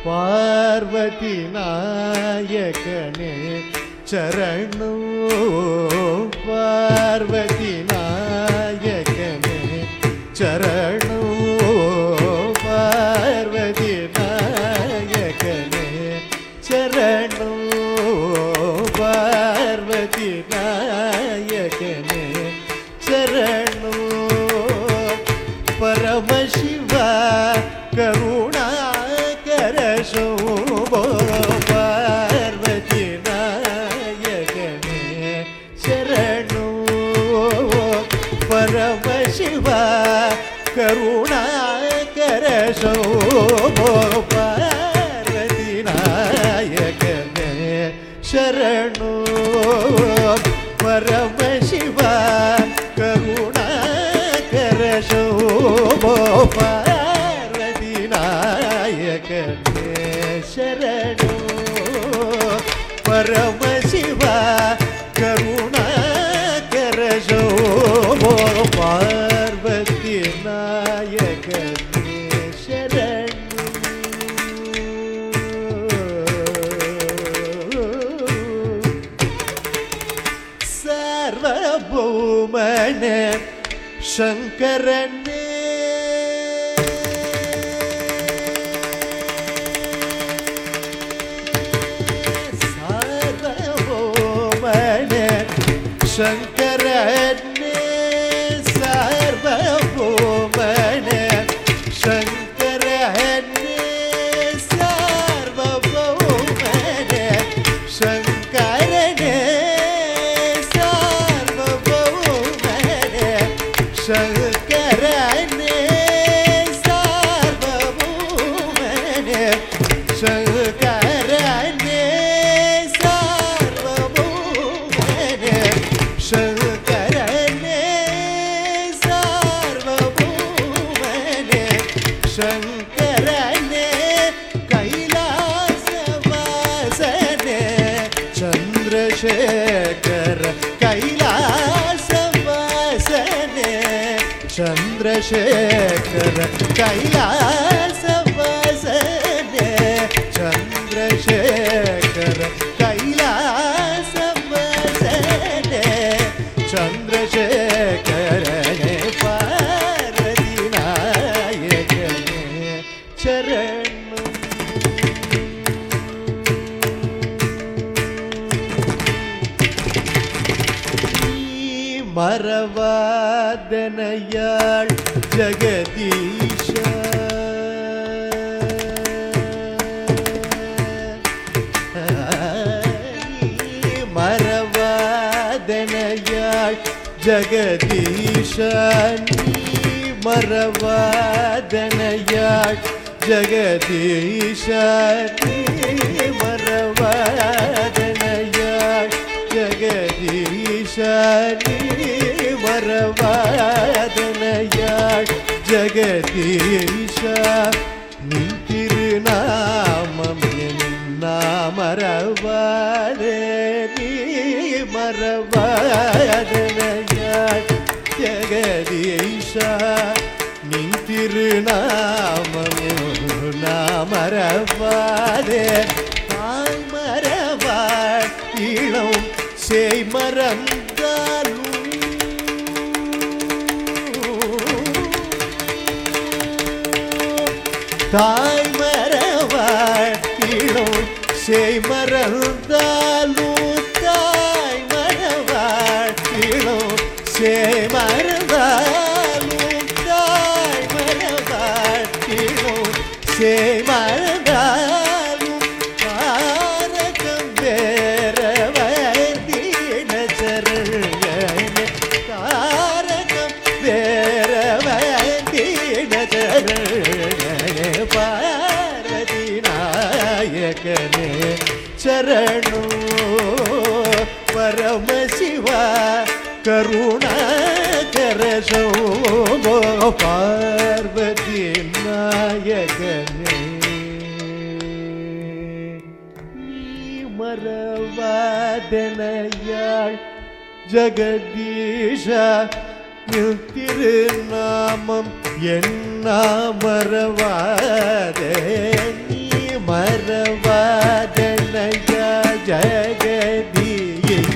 பார்வதி நாயகனே சரணம் பார்வதி நாயகனே சரணம் பார்வதி நாயகனே சரணம் பார்வதி நாயகனே சரணம் பரமசிவா கருணாகர சோபோ பார்வதி நாயகனே சரணம் பரமசிவா கருணாகர சோபோ பார்வதி நாயகனே சரணம் பரமசிவா கருணாகர சோபோ பார்வதி நாயகனே சரணம் பரமசிவா கருணாகர சோபோ பார்வதி நாயகனே சரணம் சர்வபௌமனே சங்கரனே சர்வபௌமனே சங்கரனே சர்வபௌமனே சங்கரனே சர்வபௌமனே சங்கரனே சர்வபௌமனே சங்கரனே சர்வபௌமனே சங்கரனே சர்வபௌமனே சங்கரனே சர்வபௌமனே சங்கரனே கைலாசவாசனே சந்திரசேகர கைலாசவாசனே சந்திரசேகர கைலாசவாசனே சந்திரசேகர கைலாசவாசனே சந்திரசேகரனே பார்வதி நாயகனே சரணம் மறவாதனையாள் ஜகதீஷா மறவாதனையாள் ஜகதீஷா மறவாதனையாள் ஜகதீஷா மறவாதனையாள் ஜகதீஷா மறவாதனையாள் ஜகதீஷா நின் திருநாமம் மறவாதே நீ மறவாதனையாள் ஜகதீஷா நின் திருநாமம் மறவாதே தாய் மறவாள் இளம் செய் மறந்தாலும் தாய் மறவாள் இளம் செய் மறந்தாலும் தாய் மறவாள் இளம் செய் மறந்தாலும் தாய் மறவாள் இளம் செய் மறந்தாலும் பாரகம் வேறவர் தீனச்சரண்யனே தாரகம் வேறவர் தீனச்சரண்யனே பார்வதி நாயகனே சரணம் பரமசிவா கருணாகர சோபோ பார்வதி நாயகனே மறவாதனையாள் ஜகதீஷா நின் திருநாமம் என்ன மறவாதே நீ மறவாதனையா ஜகதீய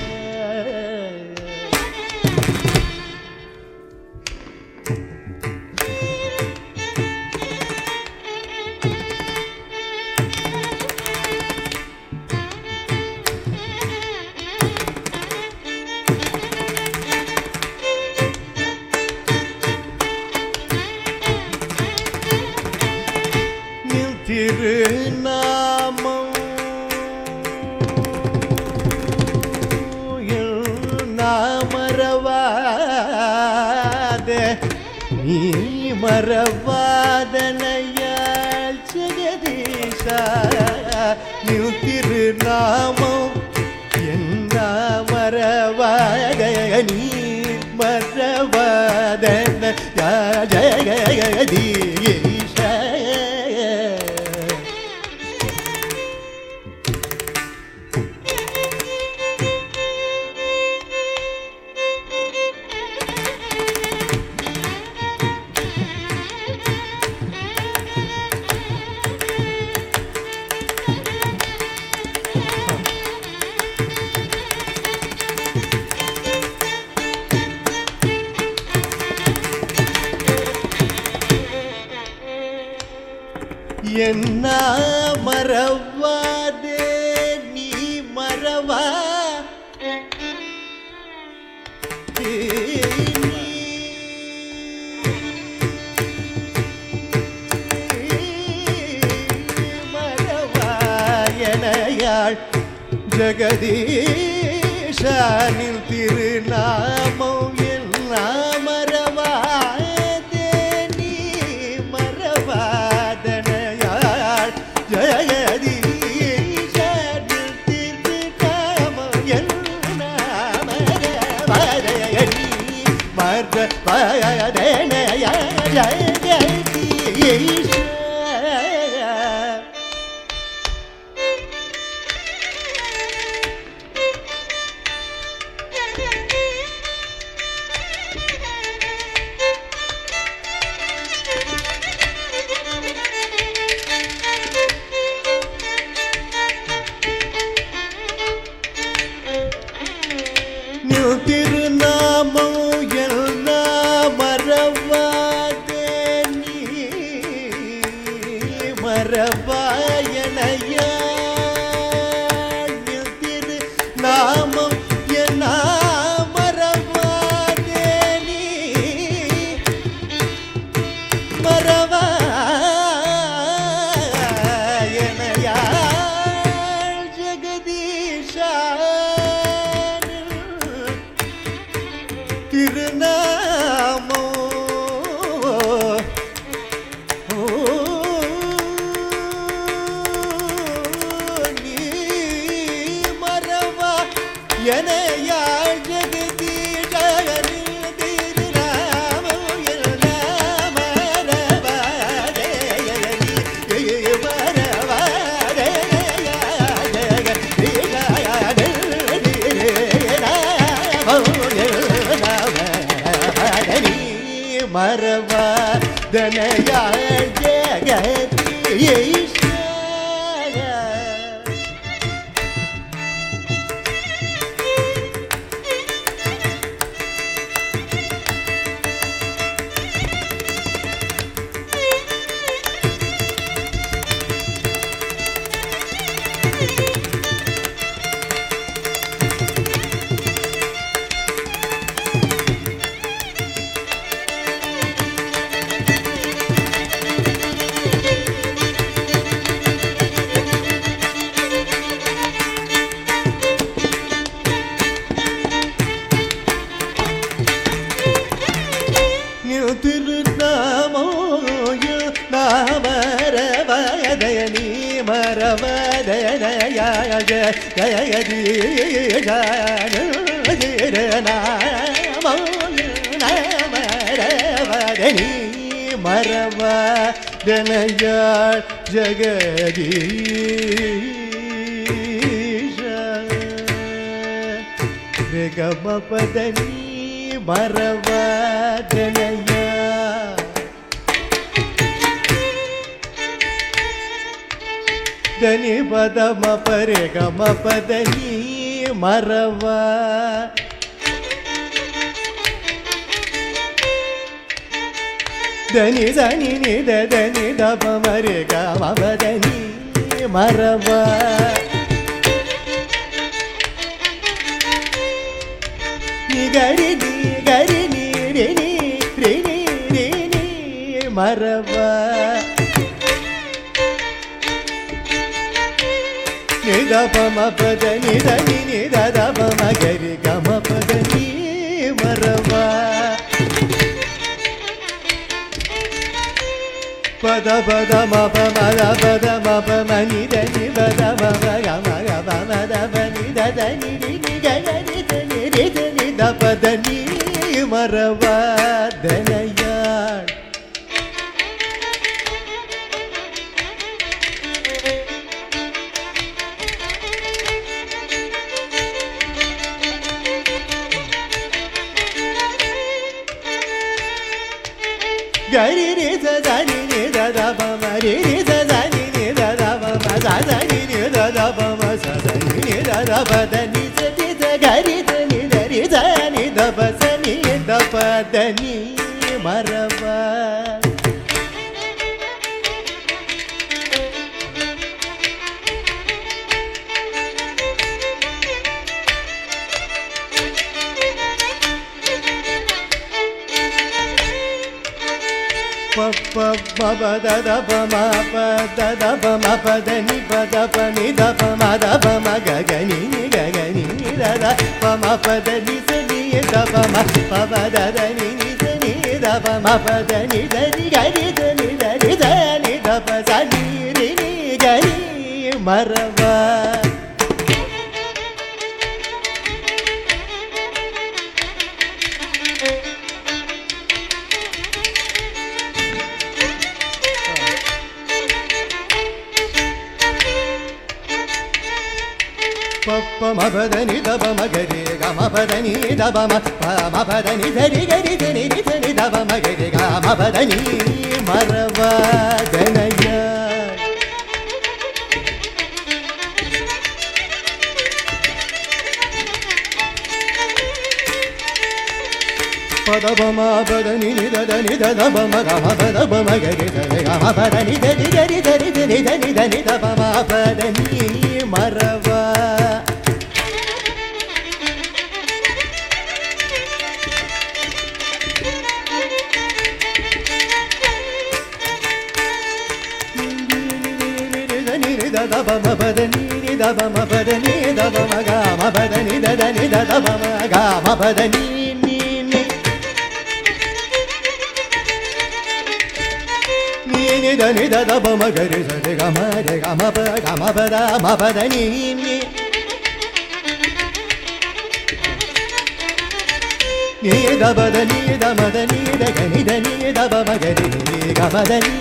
திருநாமம் மறவாத நீ மறவாதனையால் ஜெகதீஷா நீ திருநாமம் என்ன மறவாத நீ மறவாதன ஜெகதீஷா என்ன மறவாதே நீ மறவா மறவாயனையாள் ஜெகதீஷனின் திருநாமம் என்ன மறவாதே நீ மறவாதனையாள் ஜெகதீஷனின் திருநாமம் என்ன மறவாதனை மறவாதனையாள் ஜெகதீஷ திருநாமம் எல்லாம் மறவாதே நீ மறவாயனையாள் திருநாமம் எல்லாம் மறவாதே நீ மறவாயனையாள் ஜெகதீஷா திருநாமோ நீ மறவா எனையாள் ஜெகதீஷனின் திருநாமோ எல்லாம் மறவாதே நீ மறவாதே மறவாதனையாள் ஜெகதீஷ மறவாதனி மறவாதனயா மறவாதனி மறவாதனயாள் ஜெகதீஷ ரிகமபதனி மறவாதனயா దని పద మపరే గమ పదని మరవా దని దని నిద దని దప మరే గమ పదని మరవా గరి గరి ని రి ని రి ని రి ని మరవా నిద పమ పద నిద ని నిద దప మగరి గమ పదని మరవా పద పద మప మద పద మప మని దని పద మప గమ గమ మద పని దని ని గరి దని రి దని దపదని మరవా ధనయాళ్ గరి రి సని ని దప మరి రి సని ని దప మ సని ని దప మ సని ని దప దని సతి గరి దని రి సని దప సని దప దని మరవా పప్ప పద దప మ పద దప మ పద ని పద ప ని దప మ దప మ గగని గగని దద ప మ పద ని సని దప మ పద దని ని సని దప మ పద ని దని గరి దని దని దని దప సని రి ని గరి మరవా పప్ప మపదని దప మగరి గమ పదని దప మ పదని ధరి గరి ధని ధని దప మగరి గమ పదని మరవా ధనయాళ్ పద పమ పదని దని దప మ గమ పద ప మగరి ధరి గమ పదని ధరి గరి ధరి ధని ధని ధని దప మ పదని మరవా దప మ పదని దప మ పదని దప మ గమ పదని దని దప మ గమ పదని ని ని ని దని దప మ గరి సరి గమ రే గమ ప గమ పద మ పదని ని ని దప దని దమ దని గని దని దప మ గరి గమ దని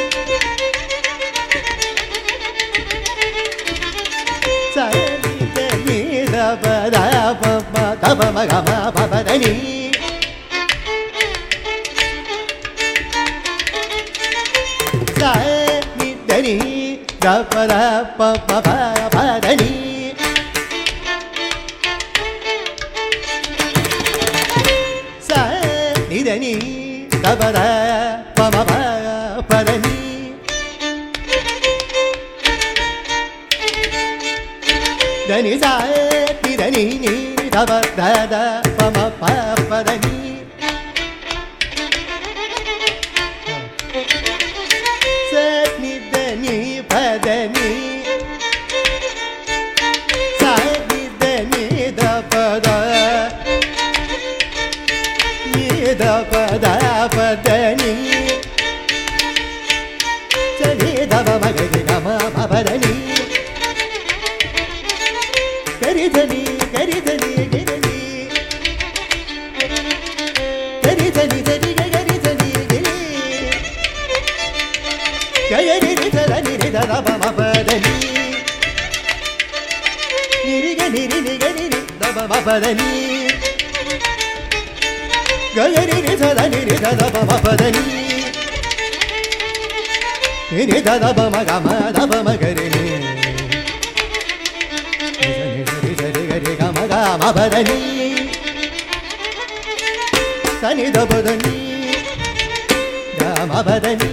దప మ గమ పదని సని దని దప దప పదని సని దని దప దప పదని దని సని దని ని దప దద పమ పదని సని దని పదని సని దని దప ద ని దప ద పదని సని దప మగరి గమ పదని గరి ధని గరి ధని గిరి గరి ధని ధని గరి ధని గిరి గరి రి ధని రి దప మ పదని నిరి గని రి గని రి దప మ పదని గరి రి ధని రి దప మ పదని ని దప మ గమ దప మ గరి ని Gamabadani Sanidabadani Gamabadani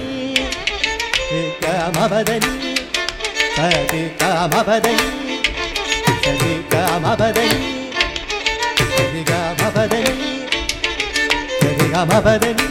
Gamabadani Sadi Gamabadani Sadi Gamabadani Sadi Gamabadani Sadi Gamabadani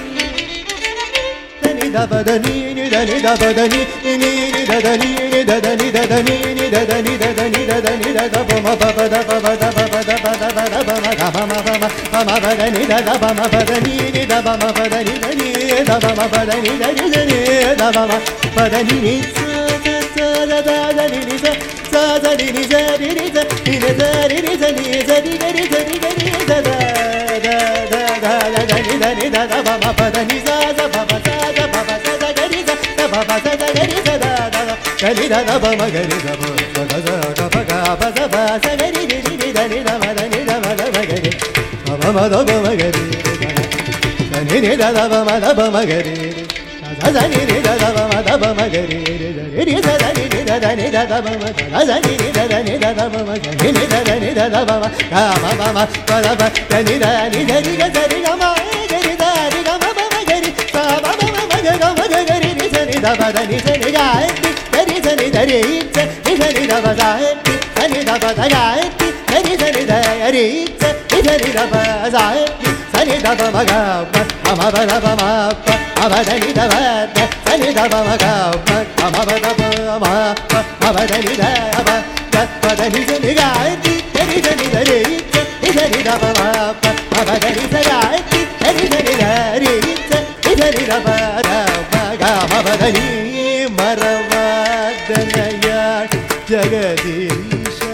Dabadani dani dabadani ni dadani dadani dadani dadani dadani dadani dabama baba dabama dabama dabama dabama dabama bama badani dabama badani ni dabama badani dani dabama badani dani dani dabama badani ni sa dadani ni sa dani ni dani ni dani dani ni dani dani dani dani dani dani dani dabama badani sa baba Baba da da gari da da da gari da da bama gari da ba da da da ba ga ba da ba sa gari di di da ni da ma da ni da ma da ma gari ba ma da ba ma gari da ni ni da da ba ma da ba ma gari da da ni ni da da ba ma da ba ma gari da ni da da ni ni da da ni da da ba ma da da ni ni da da ni da da ba ma gari ni da da ni da da ba ma ga ma ba ma ba da ba da ni da ni da ni ga da ni ga ma gari da ni ga ma ba ma gari sa ba ba ma ga ga ma gari da ba da ni se ni ga ni se ni da ri se ni se ni da ba da ni ni da ba da ga ni se ni da ri se ni se ni da ba da ni ni da ba ma ga ma ba da ba ma ba da ni da ba da ni da ba ma ga ma ba da ba ma ba da ni da ba da ni se ni ga ni se ni da ri se ni se ni da ba ma ba da ni se ga ni se ni da ri se ni se ni da ba da Gamabadani Maravadanaya Jagadisha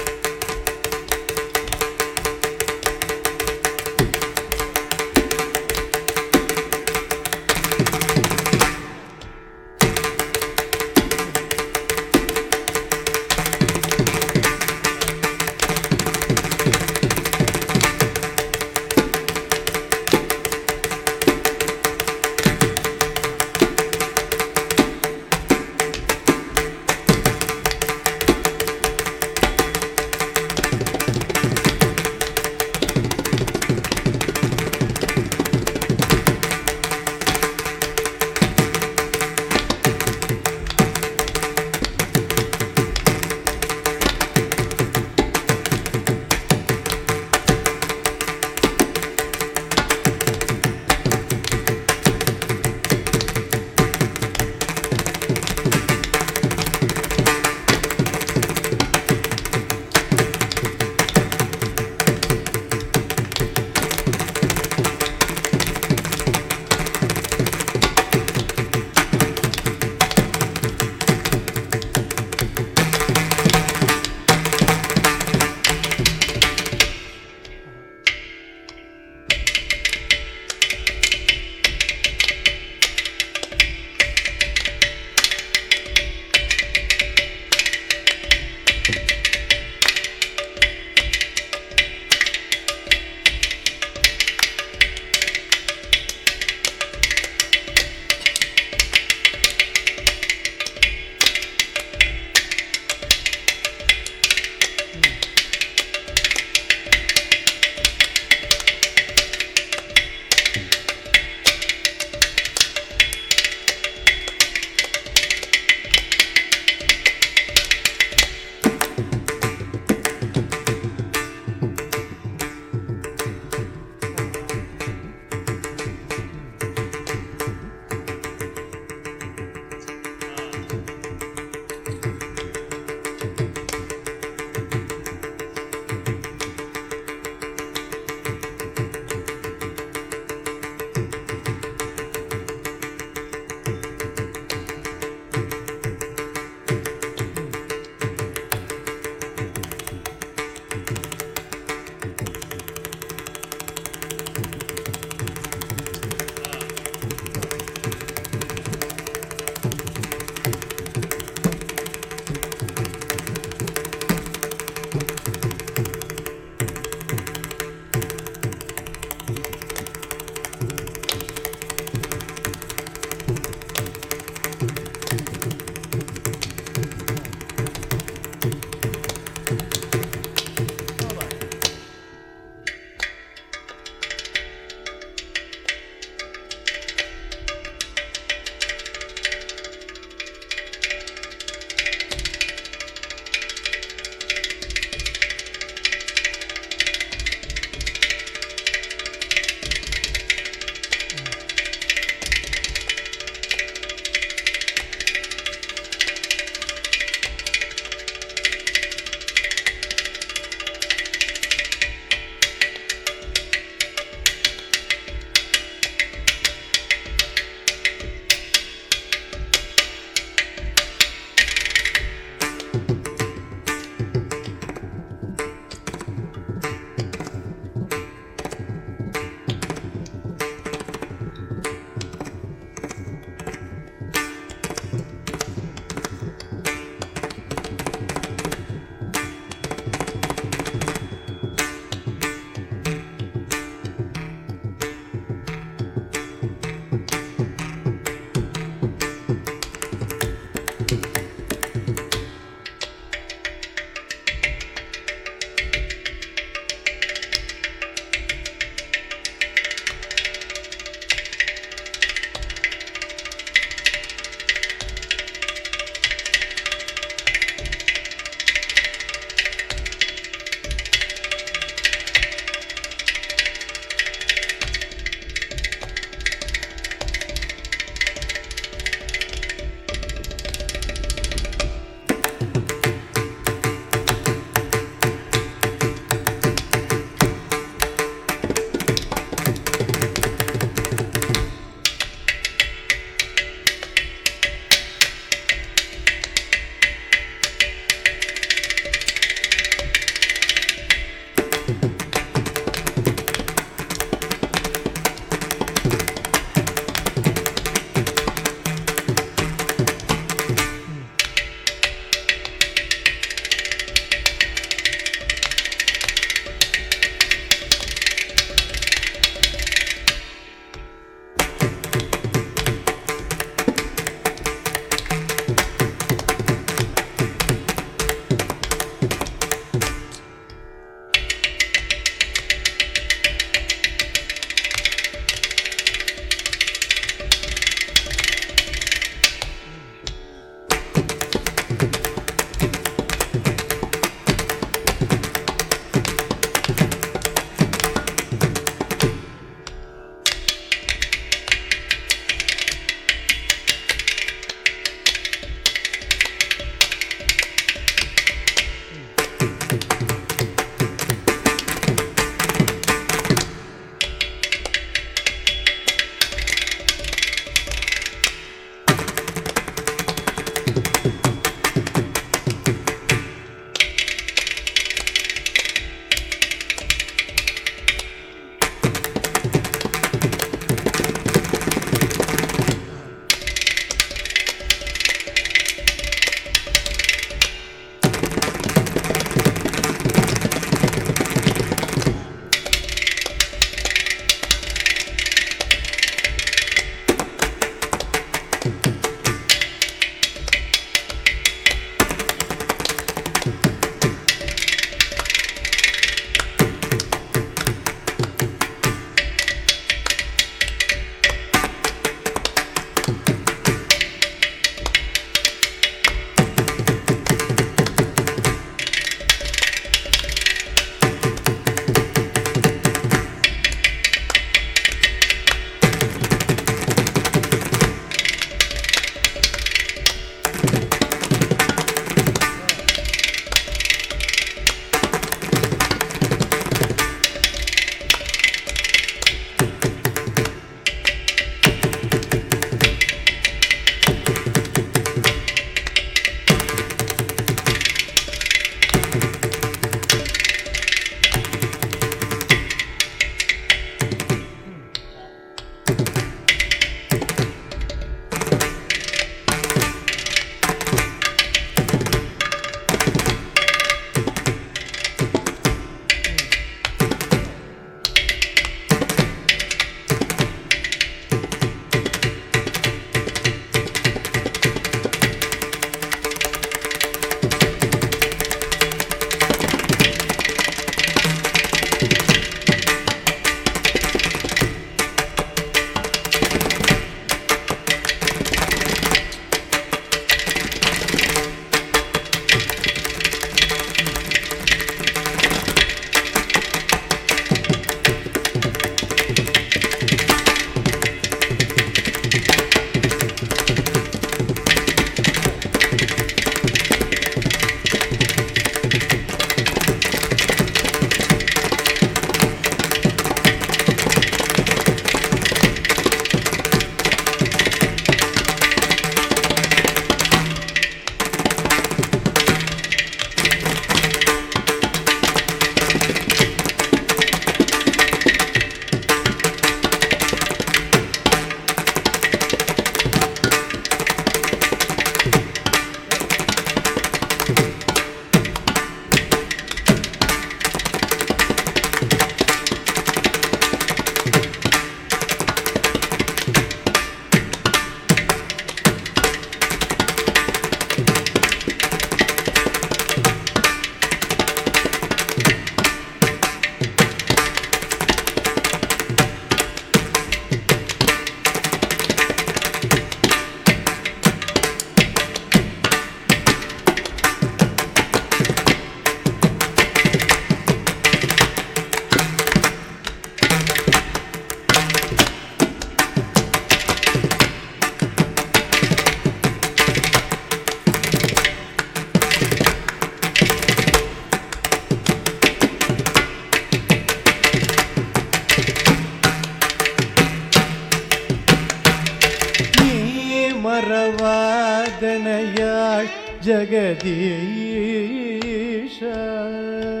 மனையாள் Jagadish